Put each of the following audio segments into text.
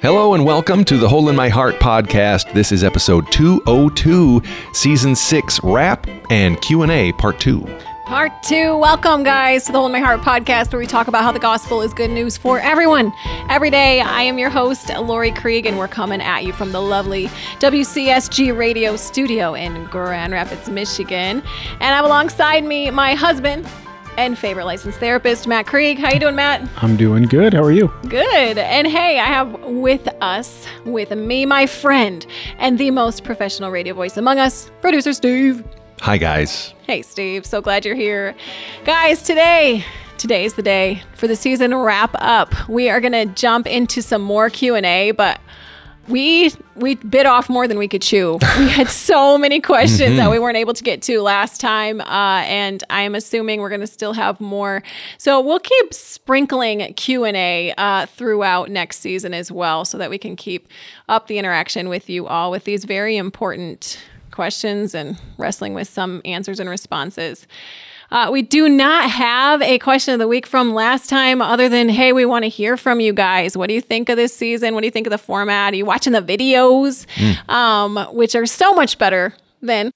Hello and welcome to the Hole in My Heart podcast. This is episode 202, season 6 wrap and Q&A part 2. Part 2. Welcome, guys, to the Hole in My Heart podcast, where we talk about how the gospel is good news for everyone. Every day, I am your host, Lori Krieg, and we're coming at you from the lovely WCSG radio studio in Grand Rapids, Michigan. And I have alongside me my husband and favorite licensed therapist, Matt Krieg. How you doing, Matt? I'm doing good. How are you? Good. And hey, I have with me, my friend, and the most professional radio voice among us, producer Steve. Hi, guys. Hey, Steve. So glad you're here. Guys, today's the day for the season wrap up. We are going to jump into some more Q&A, but we bit off more than we could chew. We had so many questions that we weren't able to get to last time, and I'm assuming we're going to still have more. So we'll keep sprinkling Q&A throughout next season as well, so that we can keep up the interaction with you all with these very important questions and wrestling with some answers and responses. We do not have a question of the week from last time other than, hey, we want to hear from you guys. What do you think of this season? What do you think of the format? Are you watching the videos, which are so much better than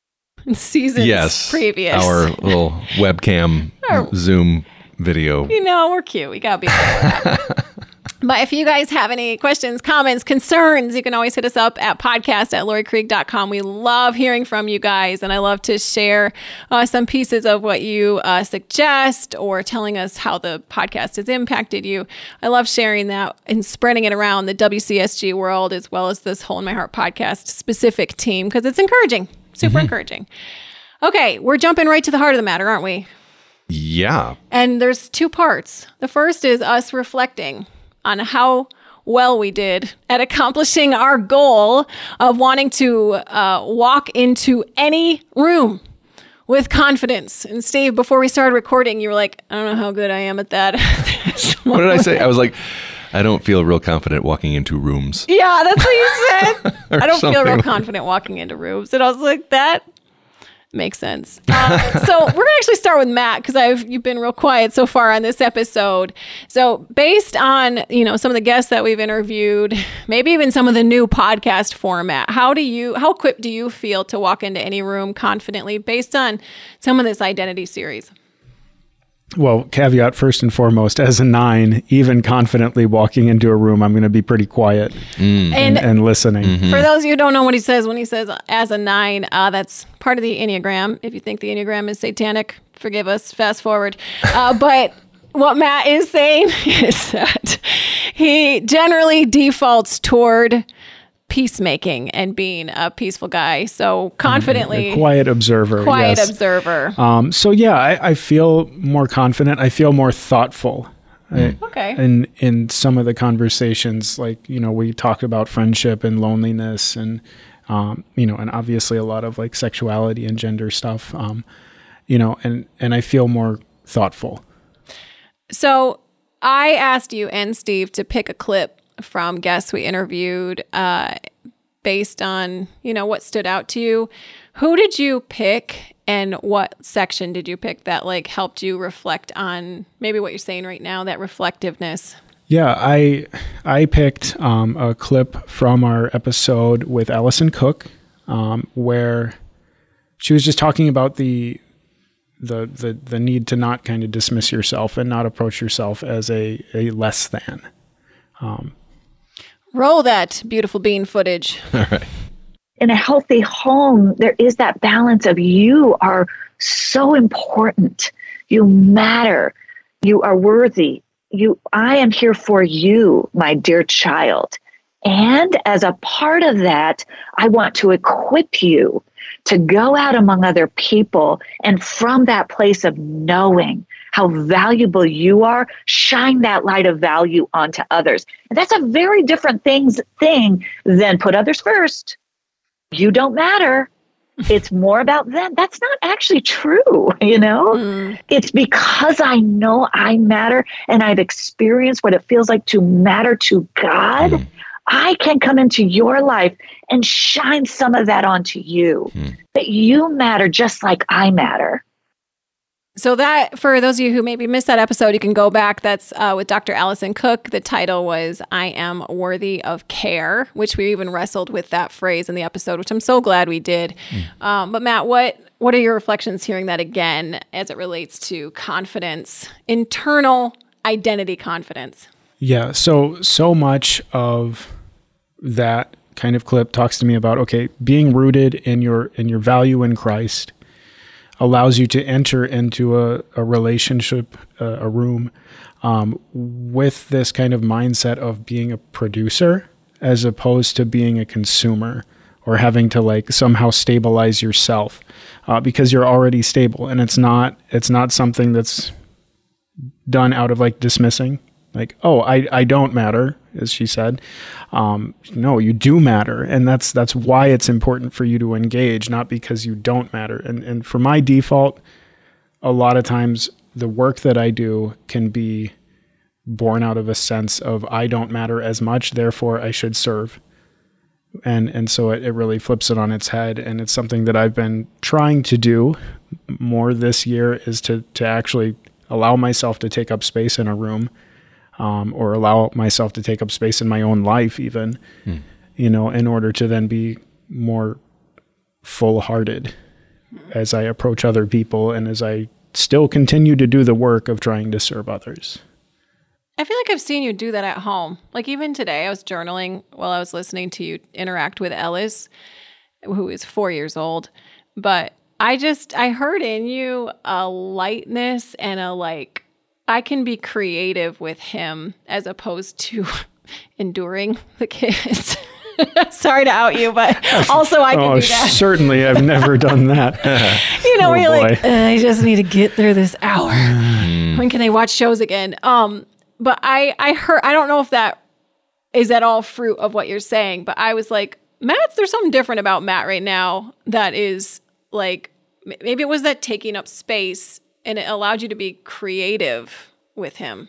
seasons previous? Our little webcam Zoom video. You know, we're cute. We got to be that. But if you guys have any questions, comments, concerns, you can always hit us up at podcast@lorikrieg.com. We love hearing from you guys, and I love to share some pieces of what you suggest or telling us how the podcast has impacted you. I love sharing that and spreading it around the WCSG world as well as this Hole in My Heart podcast specific team because it's encouraging, super encouraging. Okay, we're jumping right to the heart of the matter, aren't we? Yeah. And there's two parts. The first is us reflecting on how well we did at accomplishing our goal of wanting to walk into any room with confidence. And Steve, before we started recording, you were like, I don't know how good I am at that. What did I say? I was like, I don't feel real confident walking into rooms. Yeah, that's what you said. I don't feel real like confident walking into rooms. And I was like, that makes sense. So we're going to actually start with Matt because you've been real quiet so far on this episode. So based on, some of the guests that we've interviewed, maybe even some of the new podcast format, how equipped do you feel to walk into any room confidently based on some of this identity series? Well, caveat first and foremost, as a 9, even confidently walking into a room, I'm going to be pretty quiet and listening. For those of you who don't know what he says when he says as a 9, that's part of the Enneagram. If you think the Enneagram is satanic, forgive us, fast forward. But what Matt is saying is that he generally defaults toward peacemaking and being a peaceful guy. So confidently. A quiet observer. So yeah, I feel more confident. I feel more thoughtful. Okay. In some of the conversations, like, we talk about friendship and loneliness and, and obviously a lot of like sexuality and gender stuff, and I feel more thoughtful. So I asked you and Steve to pick a clip from guests we interviewed based on, what stood out to you. Who did you pick and what section did you pick that like helped you reflect on maybe what you're saying right now, that reflectiveness? Yeah, I picked a clip from our episode with Allison Cook where she was just talking about the need to not kind of dismiss yourself and not approach yourself as a less than. Roll that beautiful bean footage. All right. In a healthy home, there is that balance of you are so important. You matter. You are worthy. I am here for you, my dear child. And as a part of that, I want to equip you to go out among other people and from that place of knowing how valuable you are, shine that light of value onto others. And that's a very different thing than put others first. You don't matter. It's more about them. That's not actually true, It's because I know I matter and I've experienced what it feels like to matter to God. I can come into your life and shine some of that onto you. That you matter just like I matter. So that, for those of you who maybe missed that episode, you can go back. That's with Dr. Allison Cook. The title was I Am Worthy of Care, which we even wrestled with that phrase in the episode, which I'm so glad we did. But Matt, what are your reflections hearing that again as it relates to confidence, internal identity confidence? Yeah, so much of that kind of clip talks to me about, okay, being rooted in your value in Christ allows you to enter into a relationship, a room, with this kind of mindset of being a producer as opposed to being a consumer or having to like somehow stabilize yourself, because you're already stable. And it's not something that's done out of like dismissing, like, oh, I don't matter, as she said. No, you do matter. And that's why it's important for you to engage, not because you don't matter. And for my default, a lot of times the work that I do can be born out of a sense of I don't matter as much, therefore I should serve. And so it really flips it on its head. And it's something that I've been trying to do more this year, is to actually allow myself to take up space in a room, or allow myself to take up space in my own life even, in order to then be more full-hearted as I approach other people and as I still continue to do the work of trying to serve others. I feel like I've seen you do that at home. Like even today, I was journaling while I was listening to you interact with Ellis, who is 4 years old. But I heard in you a lightness and I can be creative with him as opposed to enduring the kids. Sorry to out you, but also I can do that. Certainly, I've never done that. Where you're like, I just need to get through this hour. When can they watch shows again? But I heard, I don't know if that is at all fruit of what you're saying, but I was like, there's something different about Matt right now that is like, maybe it was that taking up space and it allowed you to be creative with him.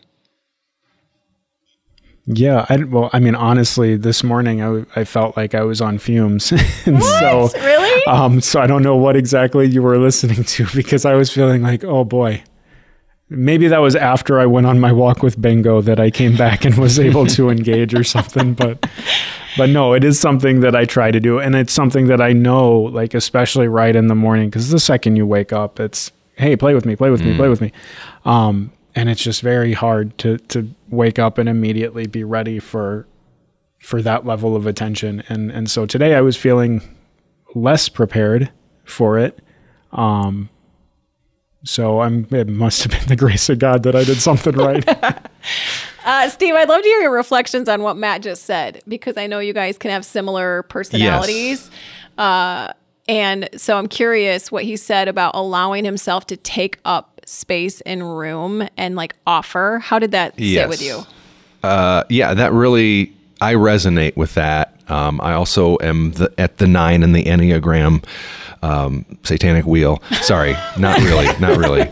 Yeah. Honestly, this morning I felt like I was on fumes. And what? So, really? So I don't know what exactly you were listening to, because I was feeling like, oh boy, maybe that was after I went on my walk with Bingo that I came back and was able to engage or something. But no, it is something that I try to do. And it's something that I know, like, especially right in the morning, because the second you wake up, it's, hey, play with me. And it's just very hard to wake up and immediately be ready for that level of attention. And so today I was feeling less prepared for it. So it must have been the grace of God that I did something right. Steve, I'd love to hear your reflections on what Matt just said, because I know you guys can have similar personalities. Yes. And so I'm curious what he said about allowing himself to take up space in room and like offer. How did that sit with you? That really, I resonate with that. I also am at the 9 in the Enneagram satanic wheel. Sorry, not really.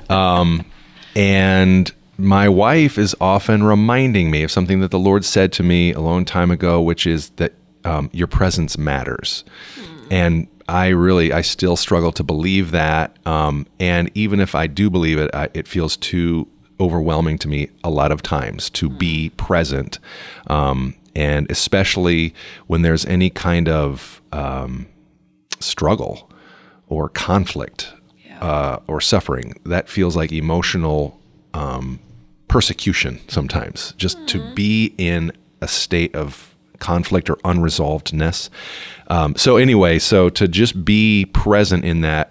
And my wife is often reminding me of something that the Lord said to me a long time ago, which is that your presence matters. And I still struggle to believe that. And even if I do believe it, it feels too overwhelming to me a lot of times to be present. And especially when there's any kind of struggle or conflict or suffering, that feels like emotional persecution sometimes, just to be in a state of conflict or unresolvedness. So to just be present in that,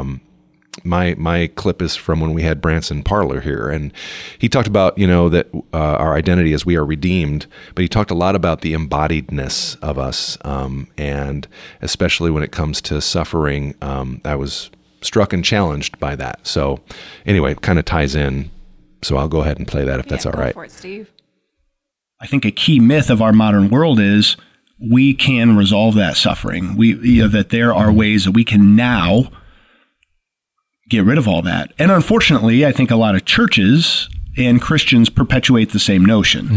my clip is from when we had Branson Parlor here, and he talked about, that our identity is we are redeemed, but he talked a lot about the embodiedness of us, and especially when it comes to suffering, I was struck and challenged by that. So anyway, it kind of ties in, so I'll go ahead and play that if that's all right. Go for it, Steve. I think a key myth of our modern world is we can resolve that suffering. That there are ways that we can now get rid of all that. And unfortunately, I think a lot of churches and Christians perpetuate the same notion.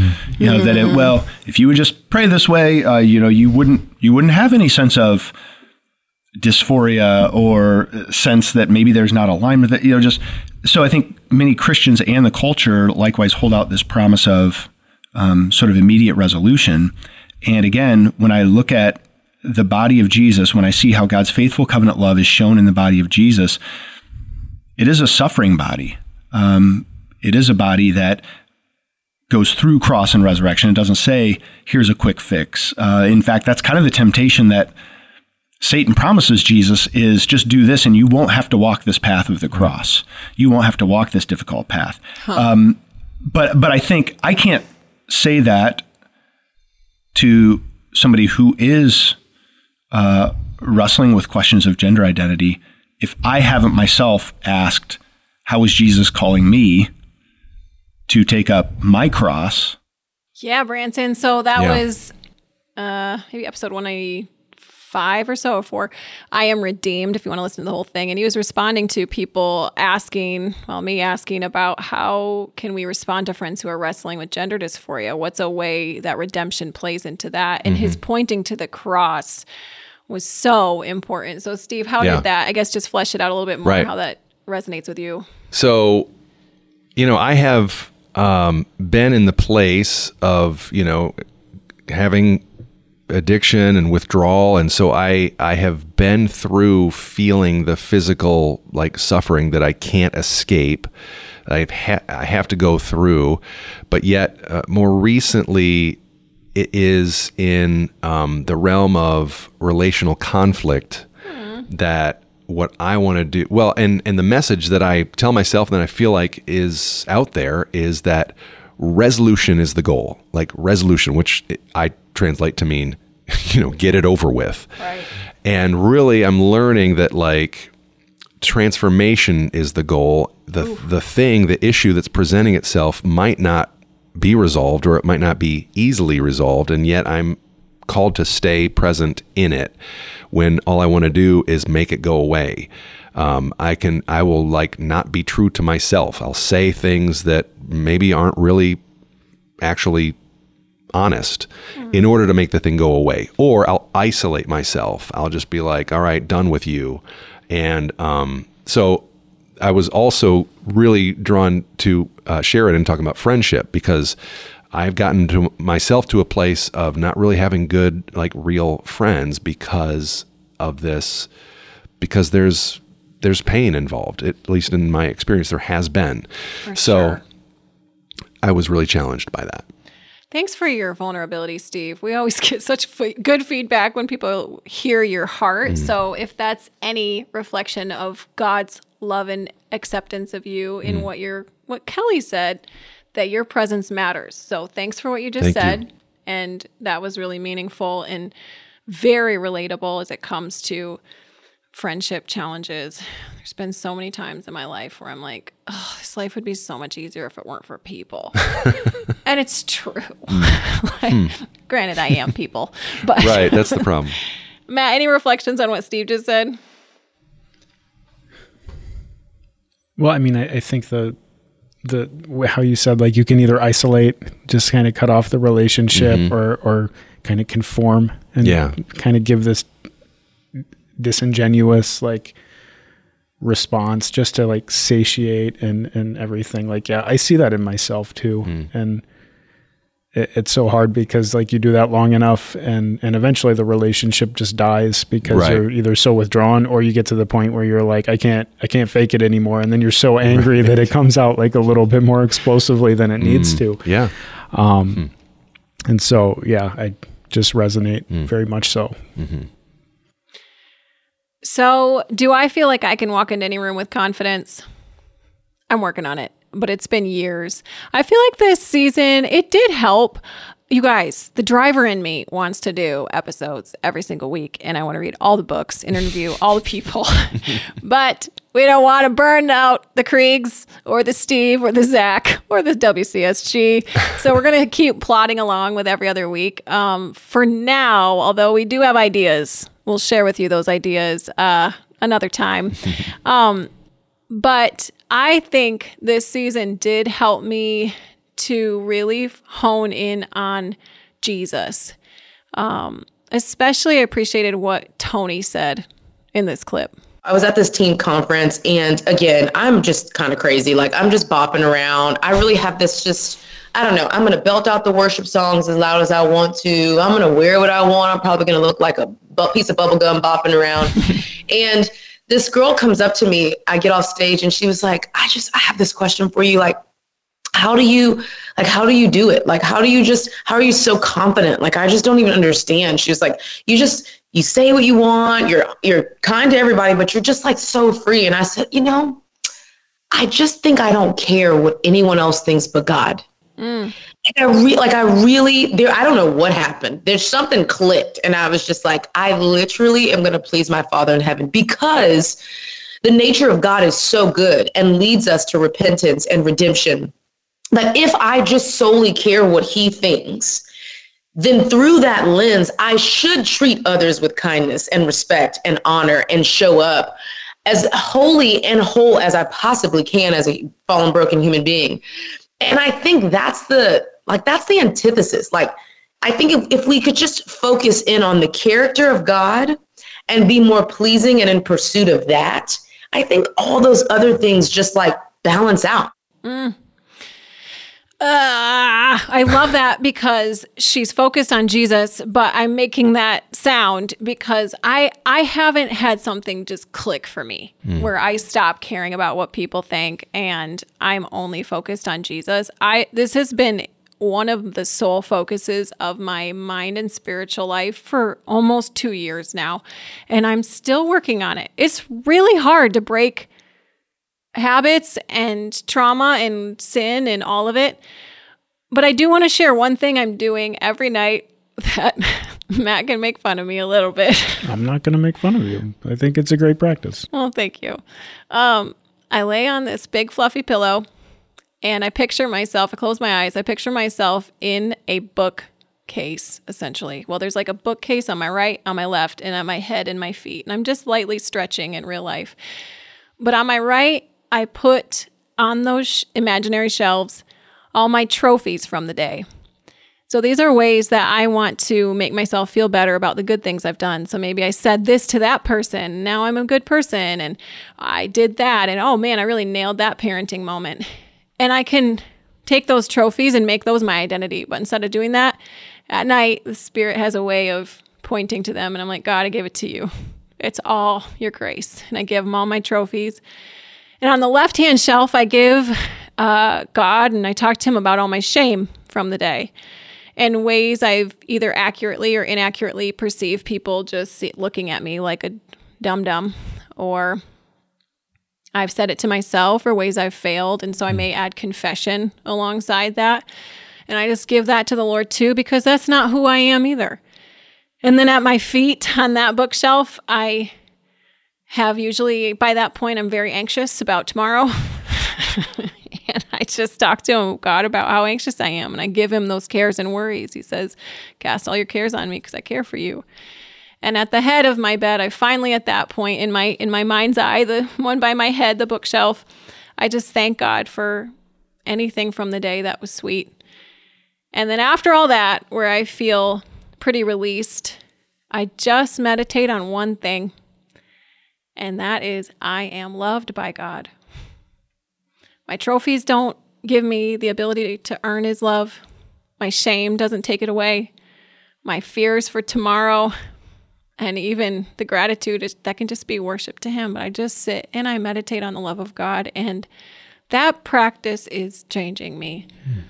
That if you would just pray this way, you wouldn't have any sense of dysphoria or sense that maybe there's not alignment, that, just, so I think many Christians and the culture likewise hold out this promise of sort of immediate resolution. And again, when I look at the body of Jesus, when I see how God's faithful covenant love is shown in the body of Jesus, it is a suffering body. It is a body that goes through cross and resurrection. It doesn't say, here's a quick fix. In fact, that's kind of the temptation that Satan promises Jesus is just do this and you won't have to walk this path of the cross. You won't have to walk this difficult path. But I think I can't say that to somebody who is wrestling with questions of gender identity if I haven't myself asked, how is Jesus calling me to take up my cross? Yeah, Branson. So that was maybe episode 195 or so, or 4. I Am Redeemed, if you want to listen to the whole thing. And he was responding to people asking, me asking about how can we respond to friends who are wrestling with gender dysphoria? What's a way that redemption plays into that? And his pointing to the cross was so important. So Steve, how did that, I guess just flesh it out a little bit more, how that resonates with you? So, I have been in the place of, having addiction and withdrawal. And so I have been through feeling the physical suffering that I can't escape. I have to go through, but yet more recently it is in the realm of relational conflict that what I want to do, and the message that I tell myself that I feel like is out there is that resolution is the goal. Resolution, which I translate to mean, get it over with. Right. And really I'm learning that transformation is the goal. The issue that's presenting itself might not be resolved, or it might not be easily resolved. And yet I'm called to stay present in it when all I want to do is make it go away. I will not be true to myself. I'll say things that maybe aren't really actually honest in order to make the thing go away. Or I'll isolate myself. I'll just be like, all right, done with you. And so I was also really drawn to share it and talking about friendship, because I've gotten to myself to a place of not really having good, real friends because of this, because there's pain involved. At least in my experience, there has been. Sure. I was really challenged by that. Thanks for your vulnerability, Steve. We always get such good feedback when people hear your heart. So if that's any reflection of God's love and acceptance of you in what Kelly said, that your presence matters. So thanks for what you just said. And that was really meaningful and very relatable as it comes to friendship challenges. There's been so many times in my life where I'm like, oh, this life would be so much easier if it weren't for people. And it's true. Granted, I am people. But right, that's the problem. Matt, any reflections on what Steve just said? Well, I think the how you said, you can either isolate, just kind of cut off the relationship, or kind of conform and kind of give this disingenuous response just to satiate and everything. I see that in myself too. And it's so hard because you do that long enough and eventually the relationship just dies because you're either so withdrawn, or you get to the point where you're like, I can't fake it anymore. And then you're so angry that it comes out a little bit more explosively than it needs to. Yeah. And so, I just resonate very much so. So do I feel like I can walk into any room with confidence? I'm working on it, but it's been years. I feel like this season, it did help. You guys, the driver in me wants to do episodes every single week, and I want to read all the books, interview all the people. But we don't want to burn out the Kriegs or the Steve or the Zach or the WCSG. So we're going to keep plodding along with every other week. For now, although we do have ideas, we'll share with you those ideas another time. But I think this season did help me to really hone in on Jesus. Especially I appreciated what Tony said in this clip? I was at this teen conference, and again, I'm just kind of crazy. Like, I'm just bopping around. I really have this just, I don't know, I'm going to belt out the worship songs as loud as I want to. I'm going to wear what I want. I'm probably going to look like a piece of bubble gum bopping around. And this girl comes up to me. I get off stage, and she was like, I have this question for you. Like, how do you do it? Like, how are you so confident? Like, I just don't even understand. She was like, you say what you want. You're kind to everybody, but you're just like so free. And I said, I just think I don't care what anyone else thinks but God. I don't know what happened. There's something clicked. And I was just like, I literally am going to please my Father in heaven, because the nature of God is so good and leads us to repentance and redemption. That if I just solely care what he thinks, then through that lens, I should treat others with kindness and respect and honor and show up as holy and whole as I possibly can as a fallen, broken human being. And I think that's the antithesis. Like, I think if we could just focus in on the character of God and be more pleasing and in pursuit of that, I think all those other things just like balance out. I love that, because she's focused on Jesus, but I'm making that sound because I haven't had something just click for me where I stop caring about what people think and I'm only focused on Jesus. This has been one of the sole focuses of my mind and spiritual life for almost 2 years now, and I'm still working on it. It's really hard to break habits and trauma and sin and all of it. But I do want to share one thing I'm doing every night that Matt can make fun of me a little bit. I'm not going to make fun of you. I think it's a great practice. Oh, thank you. I lay on this big fluffy pillow and I picture myself, I close my eyes, I picture myself in a bookcase, essentially. Well, there's like a bookcase on my right, on my left, and at my head and my feet. And I'm just lightly stretching in real life. But on my right, I put on those imaginary shelves all my trophies from the day. So these are ways that I want to make myself feel better about the good things I've done. So maybe I said this to that person, now I'm a good person, and I did that, and oh man, I really nailed that parenting moment. And I can take those trophies and make those my identity. But instead of doing that, at night, the Spirit has a way of pointing to them, and I'm like, God, I give it to you. It's all your grace. And I give him all my trophies. And on the left-hand shelf, I give God, and I talk to him about all my shame from the day and ways I've either accurately or inaccurately perceived people just looking at me like a dum-dum, or I've said it to myself, or ways I've failed. And so I may add confession alongside that. And I just give that to the Lord too, because that's not who I am either. And then at my feet on that bookshelf, I have usually, by that point, I'm very anxious about tomorrow. And I just talk to him, God, about how anxious I am. And I give him those cares and worries. He says, cast all your cares on me because I care for you. And at the head of my bed, I finally, at that point, in my mind's eye, the one by my head, the bookshelf, I just thank God for anything from the day that was sweet. And then after all that, where I feel pretty released, I just meditate on one thing. And that is, I am loved by God. My trophies don't give me the ability to earn his love. My shame doesn't take it away. My fears for tomorrow, and even the gratitude, that can just be worship to him. But I just sit and I meditate on the love of God, and that practice is changing me.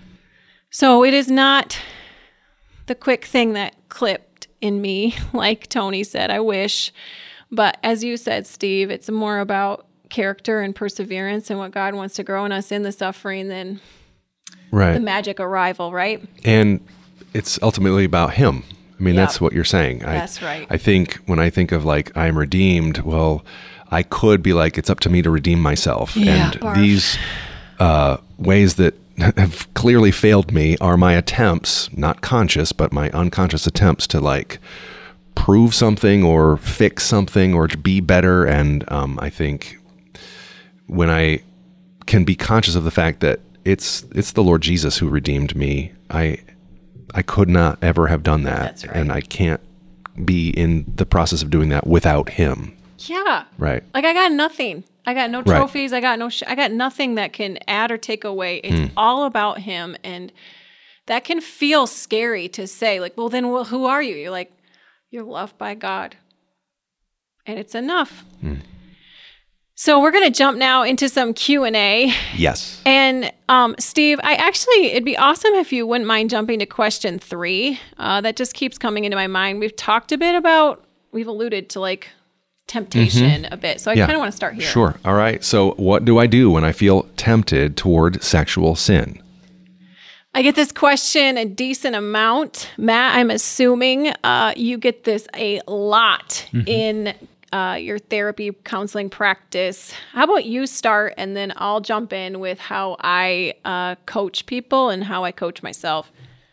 So it is not the quick thing that clipped in me, like Tony said, I wish. But as you said, Steve, it's more about character and perseverance and what God wants to grow in us in the suffering than the magic arrival, right? And it's ultimately about him. I mean, that's what you're saying. That's right. I think when I think of like, I'm redeemed, well, I could be like, it's up to me to redeem myself. Yeah, and these ways that have clearly failed me are my attempts, not conscious, but my unconscious attempts to like prove something or fix something or to be better. And I think when I can be conscious of the fact that it's the Lord Jesus who redeemed me, I could not ever have done that. That's right. And I can't be in the process of doing that without him. Yeah. Right. Like I got nothing. I got no Right. trophies. I got I got nothing that can add or take away. It's all about him. And that can feel scary to say, like, well, then who are you? You're like, you're loved by God. And it's enough. So we're going to jump now into some Q&A. Yes. And Steve, it'd be awesome if you wouldn't mind jumping to question 3. That just keeps coming into my mind. We've alluded to like temptation a bit. So I kind of want to start here. Sure. All right. So what do I do when I feel tempted toward sexual sin? I get this question a decent amount. Matt, I'm assuming you get this a lot in your therapy counseling practice. How about you start, and then I'll jump in with how I coach people and how I coach myself.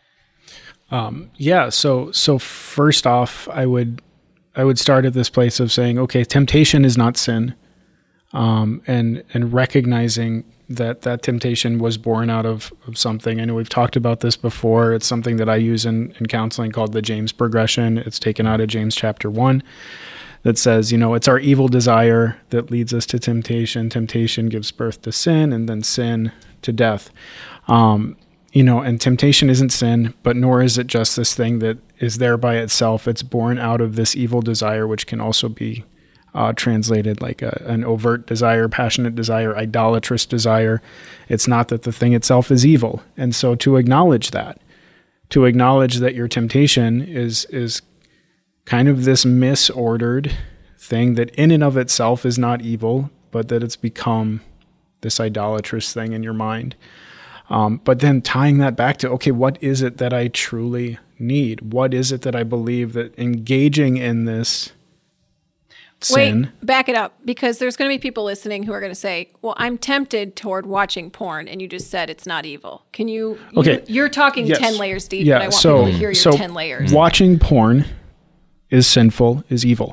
So first off, I would start at this place of saying, okay, temptation is not sin, and recognizing that temptation was born out of something. I know we've talked about this before. It's something that I use in counseling called the James progression. It's taken out of James chapter 1 that says, it's our evil desire that leads us to temptation. Temptation gives birth to sin, and then sin to death. And temptation isn't sin, but nor is it just this thing that is there by itself. It's born out of this evil desire, which can also be translated like an overt desire, passionate desire, idolatrous desire. It's not that the thing itself is evil. And so to acknowledge that your temptation is kind of this misordered thing that in and of itself is not evil, but that it's become this idolatrous thing in your mind. But then tying that back to, okay, what is it that I truly need? What is it that I believe that engaging in this sin? Wait, back it up, because there's going to be people listening who are going to say, well, I'm tempted toward watching porn, and you just said it's not evil. Can you, okay. You're talking Yes. 10 layers deep, Yeah, but I want people to hear your 10 layers. Watching porn is sinful, is evil.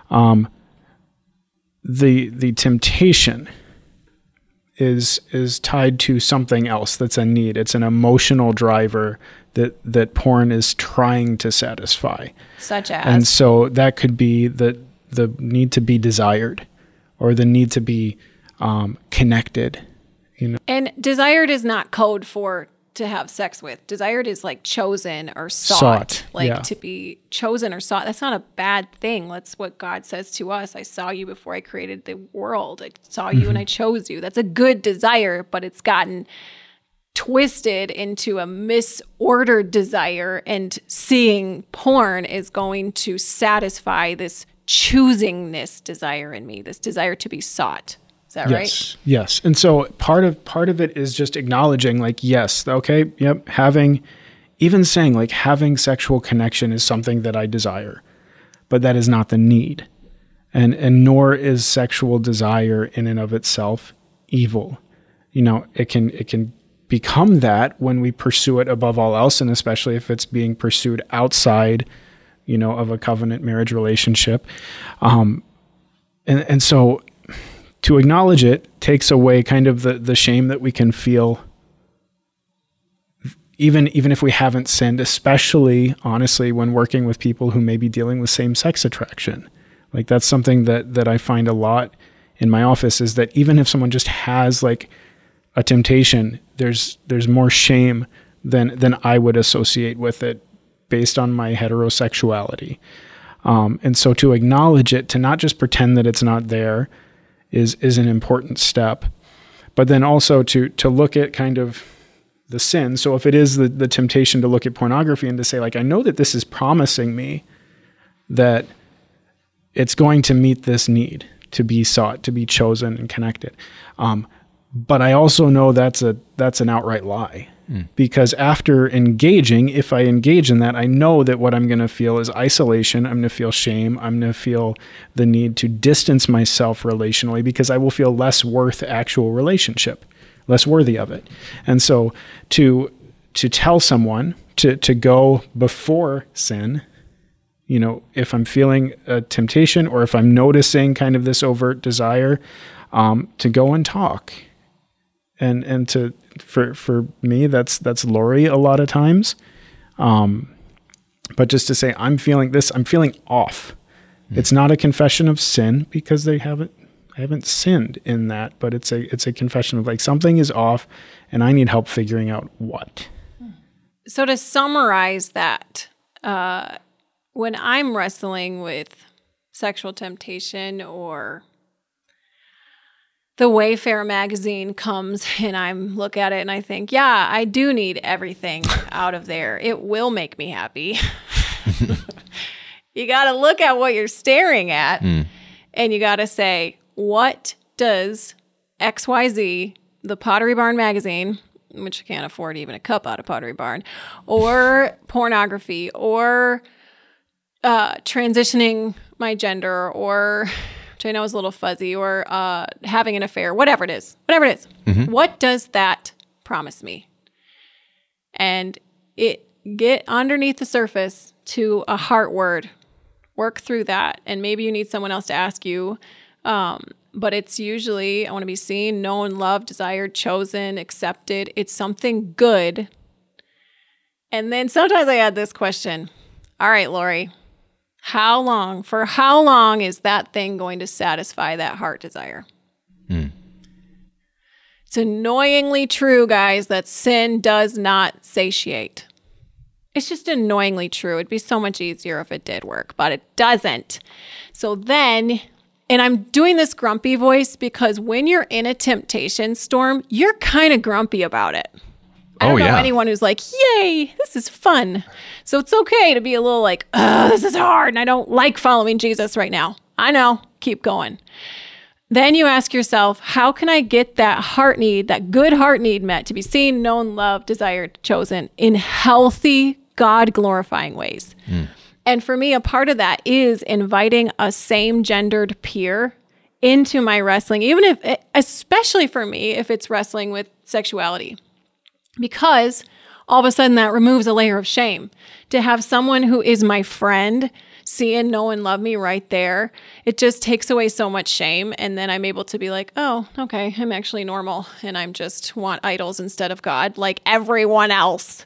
The temptation is tied to something else that's a need. It's an emotional driver that porn is trying to satisfy. Such as? And so that could be the need to be desired, or the need to be connected. And desired is not code for to have sex with. Desired is like chosen or sought. To be chosen or sought. That's not a bad thing. That's what God says to us. I saw you before I created the world. I saw you and I chose you. That's a good desire, but it's gotten twisted into a misordered desire, and seeing porn is going to satisfy this choosingness desire in me, this desire to be sought. Is that right? Yes. And so part of it is just acknowledging, like, yes, okay, yep, having sexual connection is something that I desire, but that is not the need. And nor is sexual desire in and of itself evil. It can become that when we pursue it above all else, and especially if it's being pursued outside, of a covenant marriage relationship. And so to acknowledge it takes away kind of the shame that we can feel, even if we haven't sinned, especially, honestly, when working with people who may be dealing with same-sex attraction. Like, that's something that I find a lot in my office, is that even if someone just has like a temptation, there's more shame than I would associate with it based on my heterosexuality. And so to acknowledge it, to not just pretend that it's not there, is an important step. But then also to look at kind of the sin. So if it is the temptation to look at pornography and to say, like, I know that this is promising me that it's going to meet this need to be sought, to be chosen and connected. But I also know that's an outright lie. Because after engaging, if I engage in that, I know that what I'm going to feel is isolation. I'm going to feel shame. I'm going to feel the need to distance myself relationally, because I will feel less worth actual relationship, less worthy of it. And so to tell someone to go before sin, if I'm feeling a temptation, or if I'm noticing kind of this overt desire, to go and talk. And to for me, that's Lori a lot of times. But just to say, I'm feeling this, I'm feeling off. It's not a confession of sin because I haven't sinned in that, but it's a confession of like something is off and I need help figuring out what. So to summarize that, when I'm wrestling with sexual temptation or the Wayfair magazine comes and I look at it and I think, yeah, I do need everything out of there. It will make me happy. You got to look at what you're staring at and you got to say, what does XYZ, the Pottery Barn magazine, which I can't afford even a cup out of Pottery Barn, or pornography, or transitioning my gender, or which I know is a little fuzzy, or having an affair, whatever it is. What does that promise me? And get underneath the surface to a heart word. Work through that. And maybe you need someone else to ask you. But it's usually, I want to be seen, known, loved, desired, chosen, accepted. It's something good. And then sometimes I add this question. All right, Lori, for how long is that thing going to satisfy that heart desire? It's annoyingly true, guys, that sin does not satiate. It's just annoyingly true. It'd be so much easier if it did work, but it doesn't. So then, and I'm doing this grumpy voice because when you're in a temptation storm, you're kind of grumpy about it. I don't know anyone who's like, yay, this is fun. So it's okay to be a little like, this is hard and I don't like following Jesus right now. I know, keep going. Then you ask yourself, how can I get that heart need, that good heart need met to be seen, known, loved, desired, chosen in healthy, God-glorifying ways? And for me, a part of that is inviting a same-gendered peer into my wrestling, even if, especially for me, if it's wrestling with sexuality. Because all of a sudden that removes a layer of shame. To have someone who is my friend see and know and love me right there, it just takes away so much shame. And then I'm able to be like, oh, okay, I'm actually normal. And I'm just want idols instead of God, like everyone else.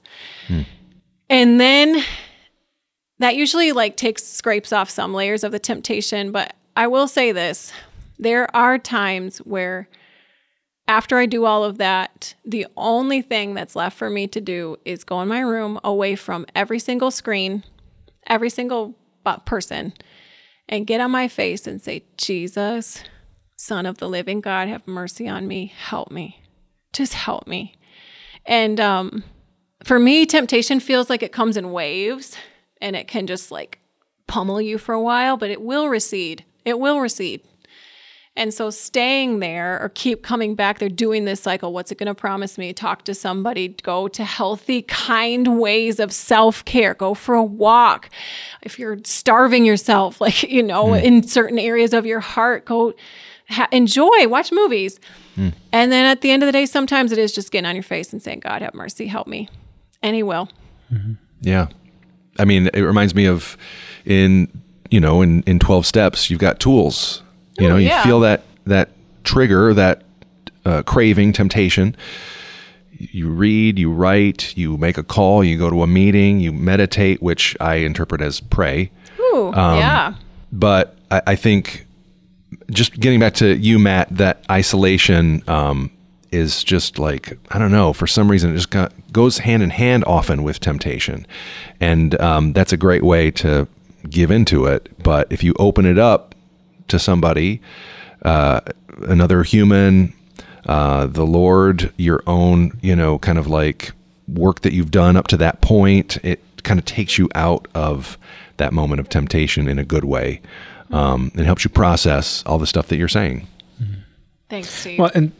And then that usually like scrapes off some layers of the temptation. But I will say this, there are times where after I do all of that, the only thing that's left for me to do is go in my room away from every single screen, every single person, and get on my face and say, Jesus, Son of the living God, have mercy on me. Help me. Just help me. And for me, temptation feels like it comes in waves and it can just like pummel you for a while, but it will recede. It will recede. And so staying there or keep coming back, they're doing this cycle. What's it going to promise me? Talk to somebody, go to healthy, kind ways of self-care, go for a walk. If you're starving yourself, like, in certain areas of your heart, go enjoy, watch movies. And then at the end of the day, sometimes it is just getting on your face and saying, God, have mercy, help me. And he will. Yeah. I mean, it reminds me of in 12 steps, you've got tools. You feel that trigger, that craving, temptation. You read, you write, you make a call, you go to a meeting, you meditate, which I interpret as pray. Ooh, yeah. But I think just getting back to you, Matt, that isolation is just like, I don't know, for some reason it just goes hand in hand often with temptation. And that's a great way to give into it. But if you open it up to somebody, another human, the Lord, your own, kind of like work that you've done up to that point, it kind of takes you out of that moment of temptation in a good way. And helps you process all the stuff that you're saying. Thanks, Steve. Well, and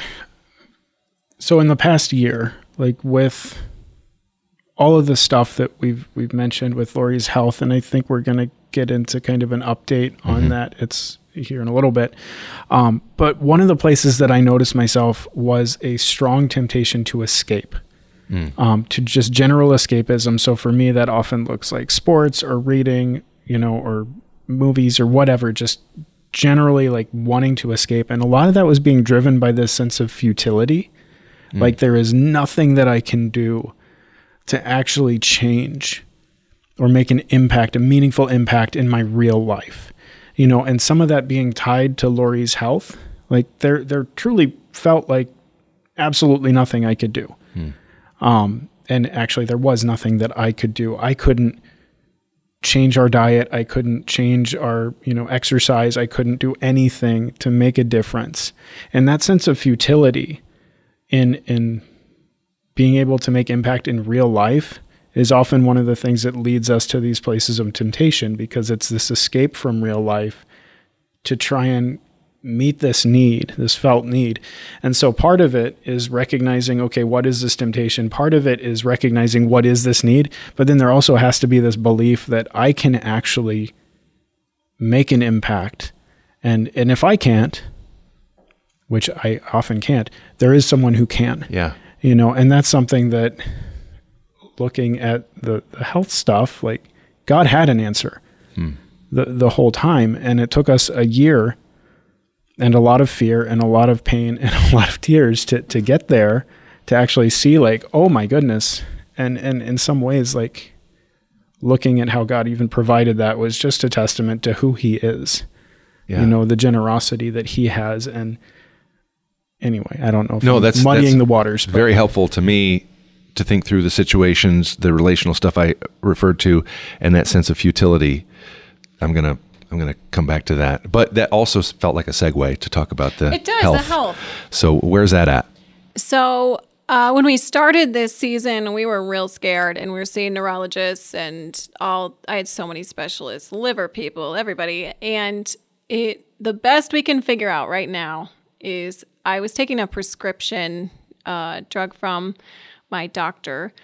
so in the past year, like with all of the stuff that we've mentioned with Lori's health, and I think we're going to get into kind of an update on that. It's here in a little bit. But one of the places that I noticed myself was a strong temptation to escape, to just general escapism. So for me, that often looks like sports or reading, or movies or whatever, just generally like wanting to escape. And a lot of that was being driven by this sense of futility. Like there is nothing that I can do to actually change or make an impact, a meaningful impact in my real life, you know, and some of that being tied to Lori's health, like there truly felt like absolutely nothing I could do. And actually there was nothing that I could do. I couldn't change our diet. I couldn't change our, you know, exercise. I couldn't do anything to make a difference. And that sense of futility in being able to make impact in real life is often one of the things that leads us to these places of temptation, because it's this escape from real life to try and meet this need, this felt need. And so part of it is recognizing, okay, what is this temptation? Part of it is recognizing what is this need? But then there also has to be this belief that I can actually make an impact. And if I can't, which I often can't, there is someone who can. Yeah. You know, and that's something that, looking at the health stuff, like God had an answer the whole time. And it took us a year and a lot of fear and a lot of pain and a lot of tears to get there, to actually see like, oh my goodness. And in some ways, like looking at how God even provided that was just a testament to who he is, you know, the generosity that he has. And anyway, I don't know if I'm muddying the waters. But very helpful to me to think through the situations, the relational stuff I referred to, and that sense of futility. I'm gonna come back to that, but that also felt like a segue to talk about the health. The health. So where's that at? So when we started this season, we were real scared, and we were seeing neurologists and all. I had so many specialists, liver people, everybody, and the best we can figure out right now is I was taking a prescription drug from my doctor.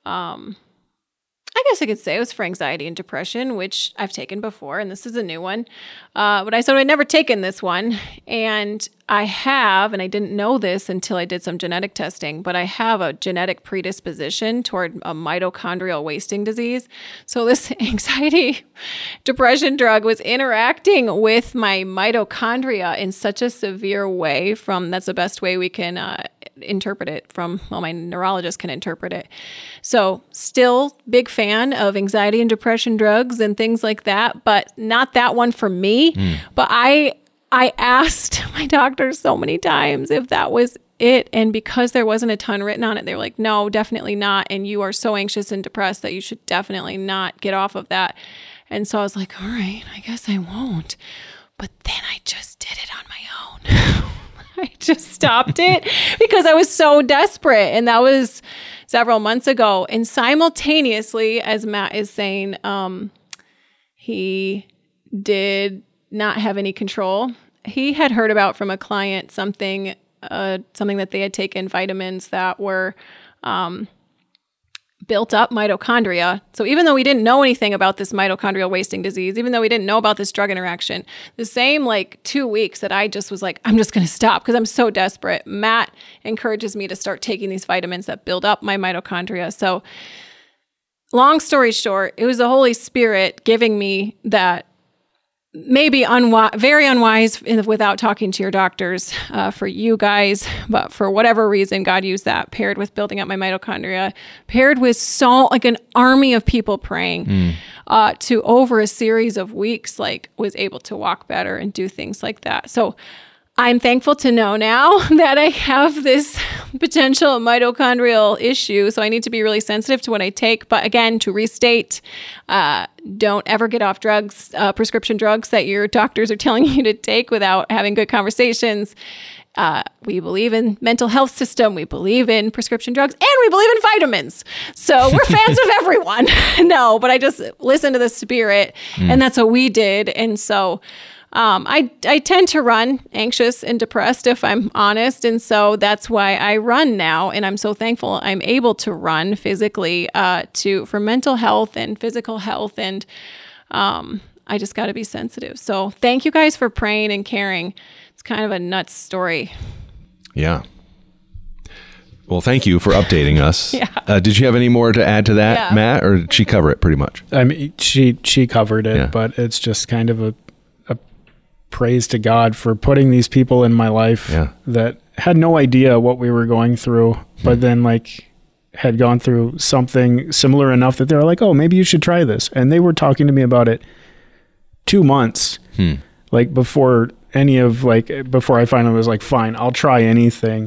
I guess I could say it was for anxiety and depression, which I've taken before, and this is a new one. But I said I'd never taken this one, and I have, and I didn't know this until I did some genetic testing, but I have a genetic predisposition toward a mitochondrial wasting disease. So this anxiety depression drug was interacting with my mitochondria in such a severe way. That's the best way we can interpret it from, well, my neurologist can interpret it. So still big fan of anxiety and depression drugs and things like that, but not that one for me. But I asked my doctor so many times if that was it. And because there wasn't a ton written on it, they were like, no, definitely not. And you are so anxious and depressed that you should definitely not get off of that. And so I was like, all right, I guess I won't. But then I just did it on my own. I just stopped it because I was so desperate. And that was several months ago. And simultaneously, as Matt is saying, he did not have any control. He had heard about from a client something that they had taken vitamins that were built up mitochondria. So even though we didn't know anything about this mitochondrial wasting disease, even though we didn't know about this drug interaction, the same 2 weeks that I just was like, I'm just going to stop because I'm so desperate, Matt encourages me to start taking these vitamins that build up my mitochondria. So long story short, it was the Holy Spirit giving me that, maybe very unwise without talking to your doctors for you guys, but for whatever reason, God used that, paired with building up my mitochondria, paired with an army of people praying to over a series of weeks, was able to walk better and do things like that. So I'm thankful to know now that I have this potential mitochondrial issue. So I need to be really sensitive to what I take. But again, to restate, don't ever get off drugs, prescription drugs that your doctors are telling you to take without having good conversations. We believe in mental health system. We believe in prescription drugs, and we believe in vitamins. So we're fans of everyone. No, but I just listen to the Spirit, and that's what we did. And so I tend to run anxious and depressed, if I'm honest. And so that's why I run now. And I'm so thankful I'm able to run physically for mental health and physical health. And I just got to be sensitive. So thank you guys for praying and caring. It's kind of a nuts story. Yeah. Well, thank you for updating us. Yeah. Did you have any more to add to that, Matt, or did she cover it pretty much? I mean, she covered it, but it's just kind of a praise to God for putting these people in my life that had no idea what we were going through, but then had gone through something similar enough that they were like, oh, maybe you should try this. And they were talking to me about it 2 months, like before I finally was like, fine, I'll try anything,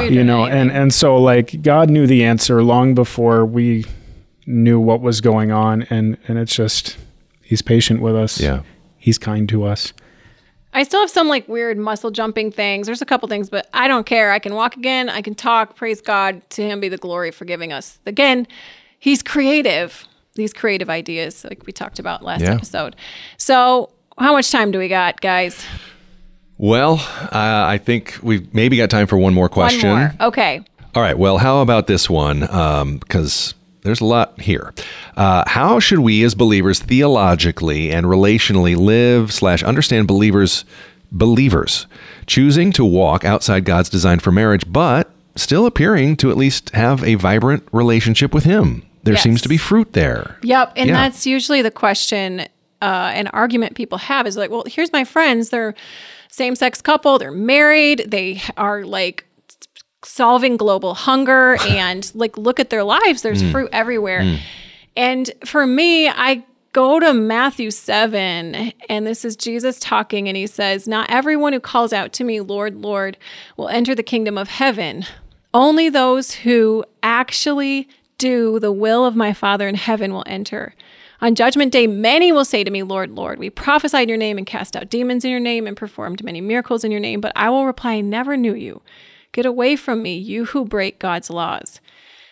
and so like God knew the answer long before we knew what was going on. And it's just, he's patient with us. Yeah. He's kind to us. I still have some like weird muscle jumping things. There's a couple things, but I don't care. I can walk again. I can talk. Praise God. To him be the glory for giving us. Again, he's creative. These creative ideas like we talked about last episode. So how much time do we got, guys? Well, I think we've maybe got time for one more question. One more. Okay. All right. Well, how about this one? Because there's a lot here. How should we as believers theologically and relationally live/understand believers choosing to walk outside God's design for marriage, but still appearing to at least have a vibrant relationship with him? There seems to be fruit there. Yep. And that's usually the question, an argument people have is like, well, here's my friends. They're same-sex couple. They're married. They are like solving global hunger and like, look at their lives. There's fruit everywhere. And for me, I go to Matthew 7, and this is Jesus talking, and he says, not everyone who calls out to me, Lord, Lord, will enter the kingdom of heaven. Only those who actually do the will of my Father in heaven will enter. On judgment day, many will say to me, Lord, Lord, we prophesied in your name and cast out demons in your name and performed many miracles in your name. But I will reply, I never knew you. Get away from me, you who break God's laws.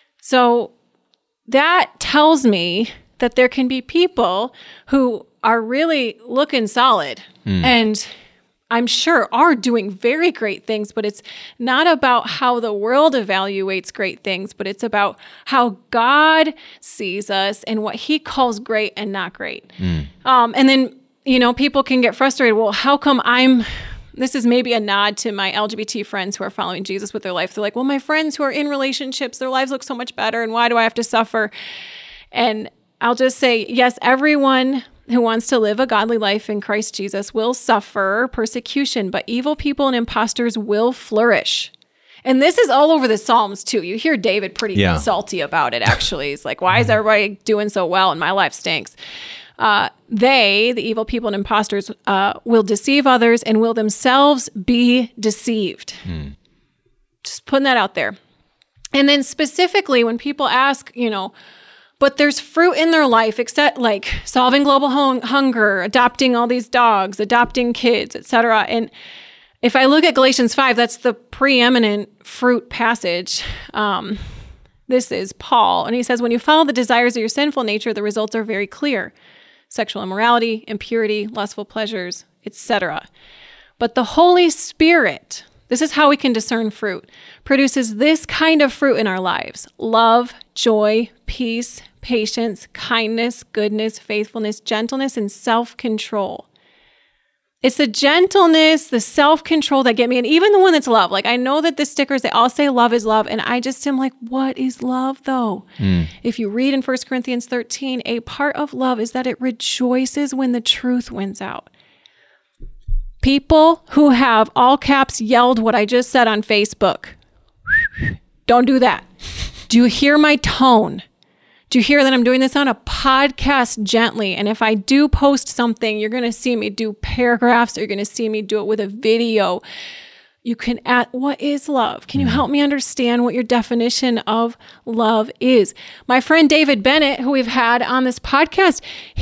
So that tells me that there can be people who are really looking solid and I'm sure are doing very great things, but it's not about how the world evaluates great things, but it's about how God sees us and what he calls great and not great. And then, people can get frustrated. Well, how come this is maybe a nod to my LGBT friends who are following Jesus with their life. They're like, well, my friends who are in relationships, their lives look so much better. And why do I have to suffer? And I'll just say, yes, everyone who wants to live a godly life in Christ Jesus will suffer persecution, but evil people and imposters will flourish. And this is all over the Psalms too. You hear David pretty salty about it, actually. He's like, why is everybody doing so well and my life stinks? The evil people and imposters, will deceive others and will themselves be deceived. Just putting that out there. And then specifically when people ask, but there's fruit in their life, except like solving global hunger, adopting all these dogs, adopting kids, etc. And if I look at Galatians 5, that's the preeminent fruit passage. This is Paul, and he says, when you follow the desires of your sinful nature, the results are very clear. Sexual immorality, impurity, lustful pleasures, etc. But the Holy Spirit, this is how we can discern fruit, produces this kind of fruit in our lives: love, joy, peace, patience, kindness, goodness, faithfulness, gentleness, and self-control. It's the gentleness, the self-control that get me. And even the one that's love. Like, I know that the stickers, they all say love is love. And I just am like, what is love though? If you read in 1 Corinthians 13, a part of love is that it rejoices when the truth wins out. People who have all caps yelled what I just said on Facebook. Don't do that. Do you hear my tone? Do you hear that I'm doing this on a podcast gently? And if I do post something, you're going to see me do paragraphs. Or you're going to see me do it with a video. You can add, what is love? Can you help me understand what your definition of love is? My friend David Bennett, who we've had on this podcast,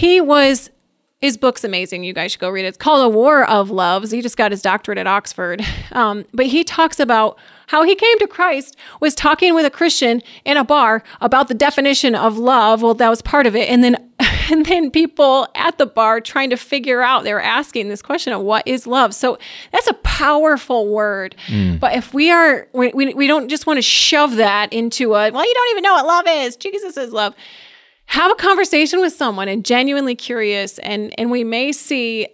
his book's amazing. You guys should go read it. It's called A War of Loves. He just got his doctorate at Oxford. But he talks about how he came to Christ, was talking with a Christian in a bar about the definition of love. Well, that was part of it. And then people at the bar trying to figure out, they were asking this question of what is love? So that's a powerful word. But if we don't just want to shove that into well, you don't even know what love is. Jesus is love. Have a conversation with someone and genuinely curious. And we may see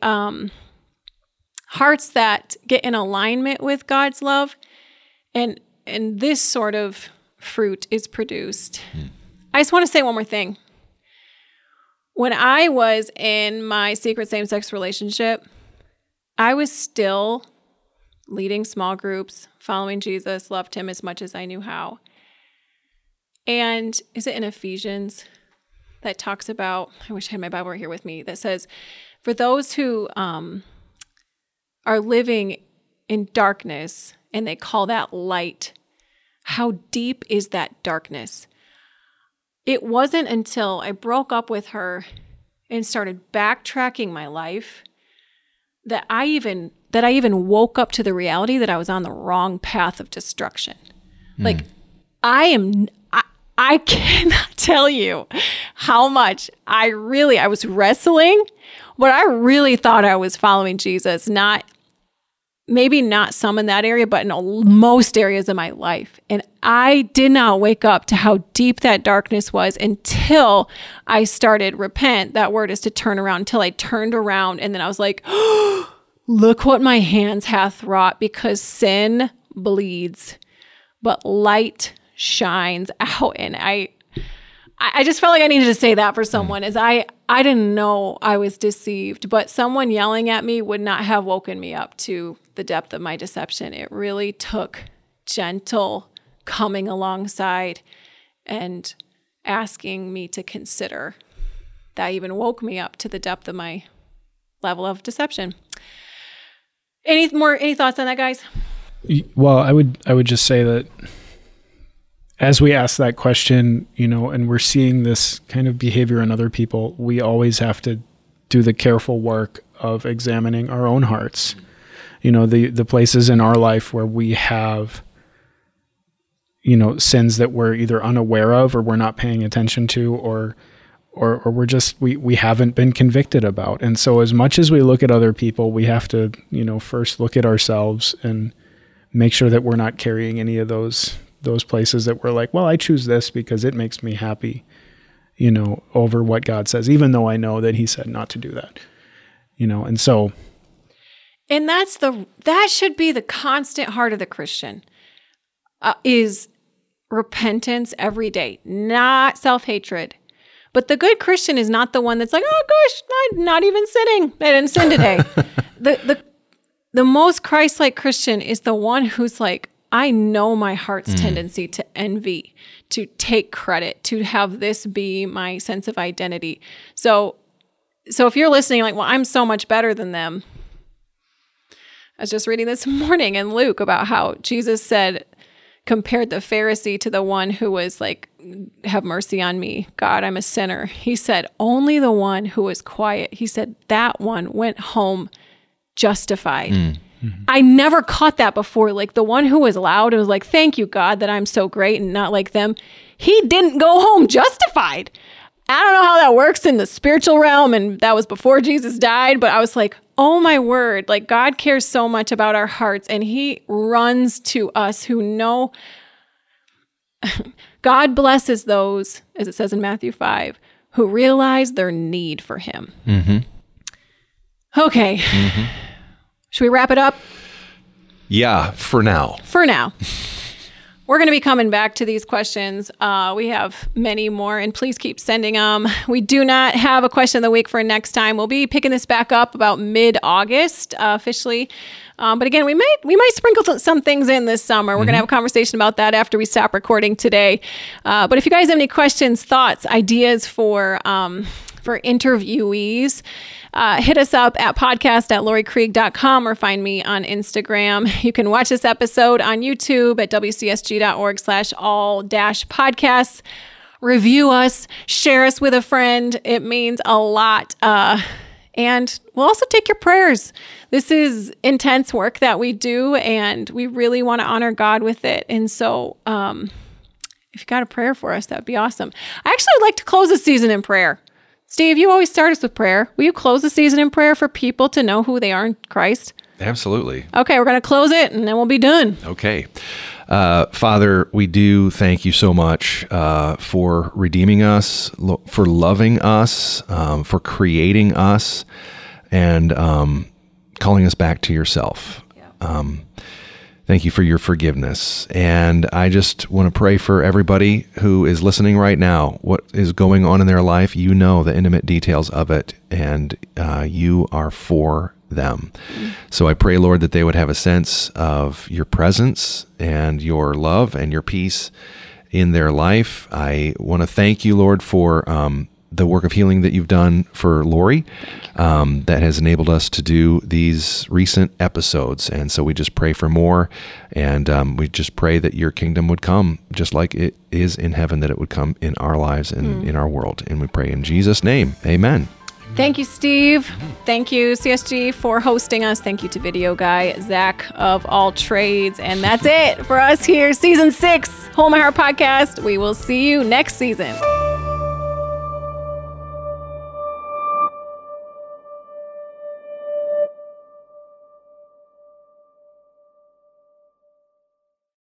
hearts that get in alignment with God's love. And this sort of fruit is produced. I just want to say one more thing. When I was in my secret same-sex relationship, I was still leading small groups, following Jesus, loved him as much as I knew how. And is it in Ephesians that talks about, I wish I had my Bible right here with me, that says, for those who are living in darkness and they call that light, how deep is that darkness? It wasn't until I broke up with her and started backtracking my life that I even woke up to the reality that I was on the wrong path of destruction. Like I cannot tell you how much I was wrestling, but I really thought I was following Jesus, maybe not some in that area, but in most areas of my life. And I did not wake up to how deep that darkness was until I started repent. That word is to turn around, until I turned around. And then I was like, oh, look what my hands hath wrought, because sin bleeds, but light shines out. And I just felt like I needed to say that for someone, as I didn't know I was deceived, but someone yelling at me would not have woken me up to the depth of my deception. It really took gentle coming alongside and asking me to consider. That even woke me up to the depth of my level of deception. Any thoughts on that, guys? Well, I would just say that as we ask that question, and we're seeing this kind of behavior in other people, we always have to do the careful work of examining our own hearts. The places in our life where we have, sins that we're either unaware of, or we're not paying attention to, or we're just, we haven't been convicted about. And so as much as we look at other people, we have to, first look at ourselves and make sure that we're not carrying any of those places that we're like, well, I choose this because it makes me happy, over what God says, even though I know that he said not to do that, and so. And that should be the constant heart of the Christian, is repentance every day, not self-hatred. But the good Christian is not the one that's like, oh gosh, I'm not even sinning. I didn't sin today. The most Christ-like Christian is the one who's like, I know my heart's tendency to envy, to take credit, to have this be my sense of identity. So if you're listening like, well, I'm so much better than them. I was just reading this morning in Luke about how Jesus compared the Pharisee to the one who was like, have mercy on me, God, I'm a sinner. He said, only the one who was quiet. He said, that one went home justified. Mm-hmm. I never caught that before. Like the one who was loud and was like, thank you, God, that I'm so great and not like them. He didn't go home justified. I don't know how that works in the spiritual realm. And that was before Jesus died. But I was like, oh my word, like God cares so much about our hearts. And he runs to us who know. God blesses those, as it says in Matthew 5, who realize their need for him. Mm-hmm. Okay. Mm-hmm. Should we wrap it up? Yeah, for now. For now. We're going to be coming back to these questions. We have many more, and please keep sending them. We do not have a question of the week for next time. We'll be picking this back up about mid-August officially. But again, we might sprinkle some things in this summer. We're going to have a conversation about that after we stop recording today. But if you guys have any questions, thoughts, ideas for interviewees, hit us up at podcast@lorikrieg.com or find me on Instagram. You can watch this episode on YouTube at wcsg.org/all-podcasts. Review us, share us with a friend. It means a lot. And we'll also take your prayers. This is intense work that we do, and we really want to honor God with it. And so if you got a prayer for us, that would be awesome. I actually would like to close the season in prayer. Steve, you always start us with prayer. Will you close the season in prayer for people to know who they are in Christ? Absolutely. Okay, we're going to close it and then we'll be done. Okay. Father, we do thank you so much for redeeming us, for loving us, for creating us, and calling us back to yourself. Yeah. Thank you for your forgiveness. And I just want to pray for everybody who is listening right now. What is going on in their life, you know the intimate details of it, and you are for them. So I pray, Lord, that they would have a sense of your presence and your love and your peace in their life. I want to thank you, Lord, for the work of healing that you've done for Lori, that has enabled us to do these recent episodes. And so we just pray for more, and we just pray that your kingdom would come just like it is in heaven, that it would come in our lives and in our world. And we pray in Jesus' name. Amen. Thank you, Steve. Thank you, CSG, for hosting us. Thank you to Video Guy, Zach of all trades. And that's it for us here. Season 6, Hold My Heart Podcast. We will see you next season.